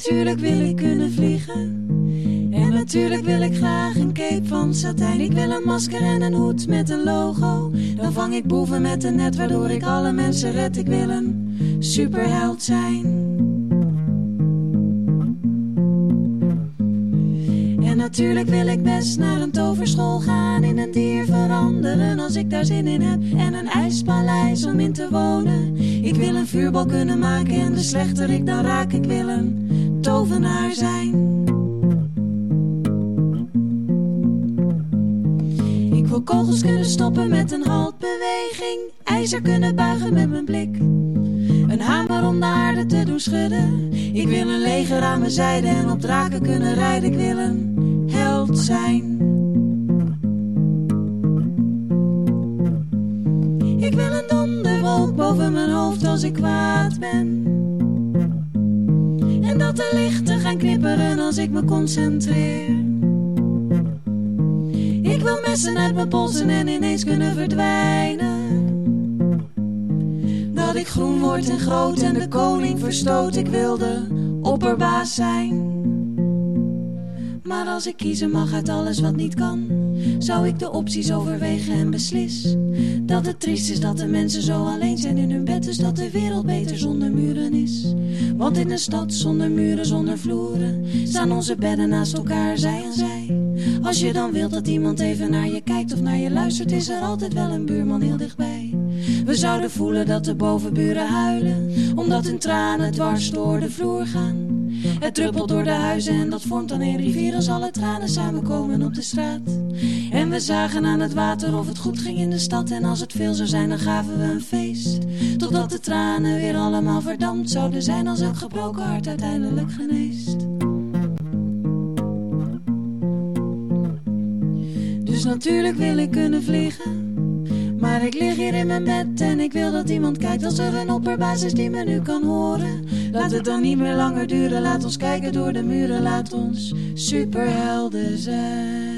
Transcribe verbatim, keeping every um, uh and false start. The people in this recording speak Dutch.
natuurlijk wil ik kunnen vliegen. En natuurlijk wil ik graag een cape van satijn. Ik wil een masker en een hoed met een logo. Dan vang ik boeven met een net waardoor ik alle mensen red. Ik wil een superheld zijn. En natuurlijk wil ik best naar een toverschool gaan. In een dier veranderen als ik daar zin in heb. En een ijspaleis om in te wonen. Ik wil een vuurbal kunnen maken en de slechter ik dan raak. Ik wil een tovenaar zijn. Ik wil kogels kunnen stoppen met een haltbeweging. IJzer kunnen buigen met mijn blik. Een hamer om de aarde te doen schudden. Ik wil een leger aan mijn zijde en op draken kunnen rijden. Ik wil een held zijn. Ik wil een donderwolk boven mijn hoofd als ik kwaad ben. En dat de lichten gaan knipperen als ik me concentreer. Ik wil messen uit mijn polsen en ineens kunnen verdwijnen. Dat ik groen word en groot en de koning verstoot. Ik wil de opperbaas zijn. Maar als ik kiezen mag uit alles wat niet kan, zou ik de opties overwegen en beslis dat het triest is dat de mensen zo alleen zijn in hun bed. Dus dat de wereld beter zonder muren is. Want in een stad zonder muren, zonder vloeren, staan onze bedden naast elkaar, zij aan zij. Als je dan wilt dat iemand even naar je kijkt of naar je luistert, is er altijd wel een buurman heel dichtbij. We zouden voelen dat de bovenburen huilen, omdat hun tranen dwars door de vloer gaan. Het druppelt door de huizen en dat vormt dan een rivier als alle tranen samenkomen op de straat. En we zagen aan het water of het goed ging in de stad. En als het veel zou zijn dan gaven we een feest, totdat de tranen weer allemaal verdampt zouden zijn als elk gebroken hart uiteindelijk geneest. Dus natuurlijk wil ik kunnen vliegen. Maar ik lig hier in mijn bed en ik wil dat iemand kijkt als er een opperbaas is die me nu kan horen. Laat het dan niet meer langer duren, laat ons kijken door de muren, laat ons superhelden zijn.